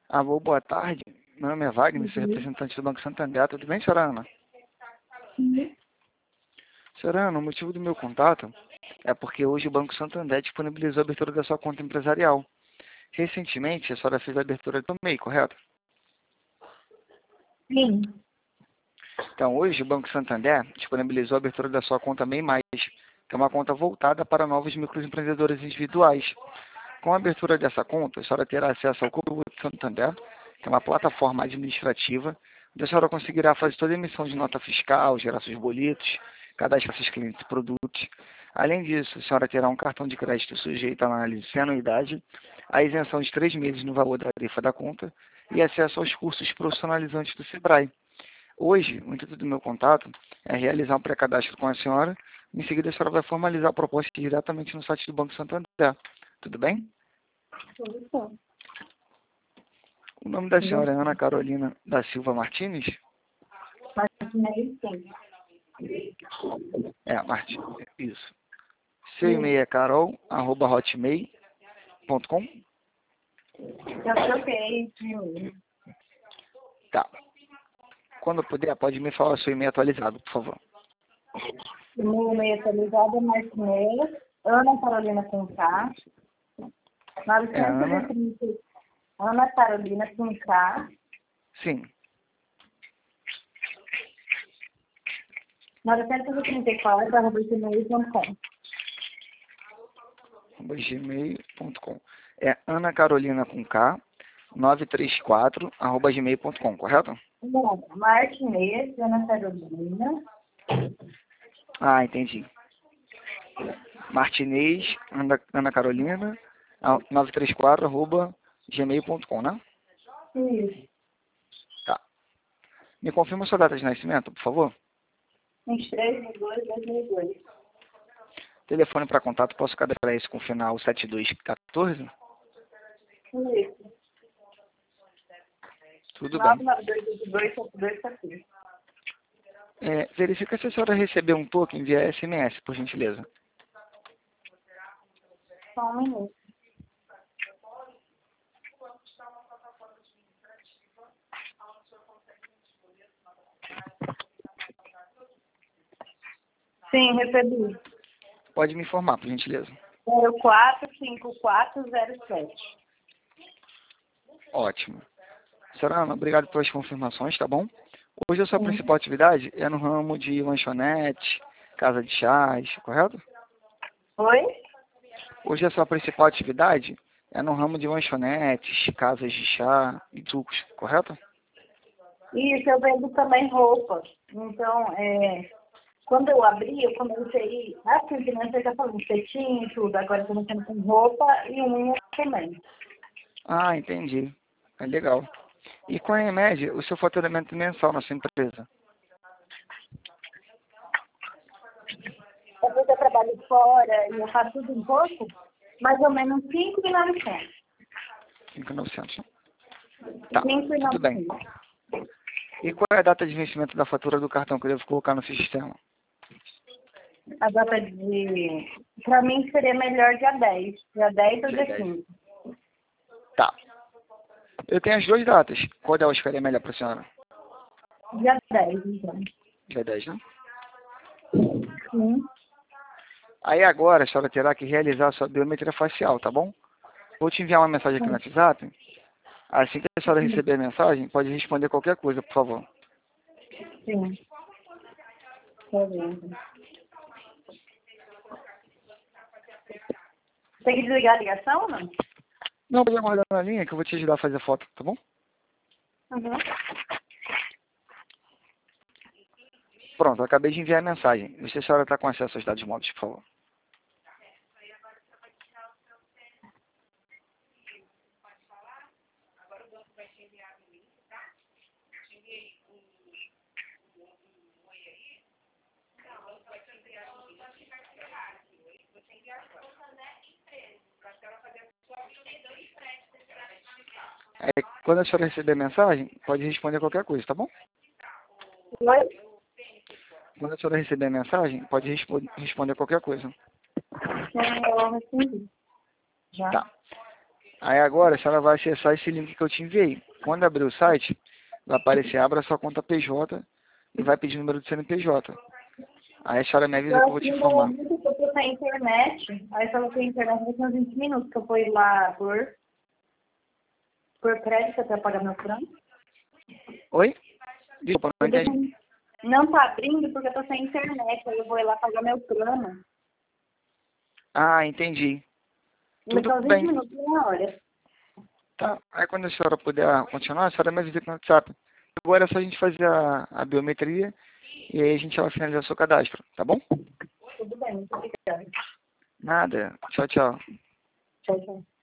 Alô, boa tarde. Meu nome é Wagner, sou Uhum. representante do Banco Santander. Tudo bem, senhora Ana? Sim. Senhora Ana, o motivo do meu contato é porque hoje o Banco Santander disponibilizou a abertura da sua conta empresarial. Recentemente, a senhora fez a abertura do MEI, correto? Sim. Então, hoje o Banco Santander disponibilizou a abertura da sua conta MEI+, que é uma conta voltada para novos microempreendedores individuais. Com a abertura dessa conta, a senhora terá acesso ao Cubo Santander, que é uma plataforma administrativa, onde a senhora conseguirá fazer toda a emissão de nota fiscal, gerar seus boletos, cadastrar seus clientes e produtos. Além disso, a senhora terá um cartão de crédito sujeito à análise sem anuidade, a isenção de 3 meses no valor da tarifa da conta e acesso aos cursos profissionalizantes do Sebrae. Hoje, o intuito do meu contato é realizar um pré-cadastro com a senhora. Em seguida, a senhora vai formalizar a proposta diretamente no site do Banco Santander. Tudo bem? Tudo bom. O nome da Tudo senhora é bom. Ana Carolina da Silva Martins? Mas meio sim. É, Martins, isso. Seu e-mail é carol@hotmail.com? Eu troquei de e-mail. Tá. Quando puder, pode me falar o seu e-mail atualizado, por favor. O meu e-mail atualizado é Martinez, Ana Carolina com K, É Ana? 930, Ana Carolina com K, Sim. 934, @gmail.com. gmail.com. É Ana Carolina com K, 934, @gmail.com, correto? Não, Martinez, Ana Carolina, Ah, entendi. Martinez, Ana Carolina, 934, @gmail.com, né? isso, Tá. Me confirma sua data de nascimento, por favor. 23/2/2002. Telefone para contato, posso cadastrar isso com o final 7214? Isso, Tudo bem. 992227214. Verifica se a senhora recebeu um token via SMS, por gentileza. Só um minuto. Sim, recebi. Pode me informar, por gentileza. 045407. Ótimo. Senhora Ana, obrigado pelas confirmações, tá bom? Hoje a sua Sim. principal atividade é no ramo de lanchonete, casa de chás, correto? Oi? Hoje a sua principal atividade é no ramo de lanchonetes, casas de chá e sucos, correto? Isso, eu vendo também roupa. Então, quando eu abri, eu comecei, assim, que nem você já falou, cetim e tudo. Agora eu tô mexendo com roupa e unha também. Ah, entendi. É legal. E qual é, em média, o seu faturamento mensal na sua empresa? Às vezes eu trabalho fora e eu faço tudo um pouco, mais ou menos 5.900. 5.900. Tá, tudo bem. 5.900. E qual é a data de vencimento da fatura do cartão que eu devo colocar no sistema? A data de... Pra mim seria melhor dia 10. Dia 10 ou Dia dia 10. 15. Tá. Eu tenho as duas datas. Qual delas ficaria melhor para a senhora? Dia 10, então. Dia 10, né? Sim. Aí agora a senhora terá que realizar a sua biometria facial, tá bom? Vou te enviar uma mensagem aqui no WhatsApp. Assim que a senhora receber a mensagem, pode responder qualquer coisa, por favor. Sim. Tá vendo. Tem que desligar a ligação ou não? Não, pode aguardar na linha que eu vou te ajudar a fazer foto, tá bom? Uhum. Pronto, eu acabei de enviar a mensagem. Vê se a senhora está com acesso aos dados móveis, por favor. Aí, quando a senhora receber a mensagem, pode responder qualquer coisa, tá bom? Oi? Quando a senhora receber a mensagem, pode responder qualquer coisa. Sim, eu respondi. Já? Tá. Aí agora a senhora vai acessar esse link que eu te enviei. Quando abrir o site, vai aparecer, abra sua conta PJ e vai pedir o número do CNPJ. Aí a senhora me avisa que eu vou te informar. Eu tô sem internet, aí só vou ter internet daqui uns 20 minutos, que eu vou ir lá por crédito até pagar meu plano. Oi? Desculpa, não entendi. Não tá abrindo porque eu tô sem internet, aí eu vou ir lá pagar meu plano. Ah, entendi. Tudo São 20 bem. minutos, uma hora. Tá. Aí quando a senhora puder continuar, a senhora me avisa aqui no WhatsApp. Agora é só a gente fazer a biometria e aí a gente vai finalizar o seu cadastro, tá bom? Tudo bem, muito obrigada. Nada. Tchau, tchau. Tchau, tchau.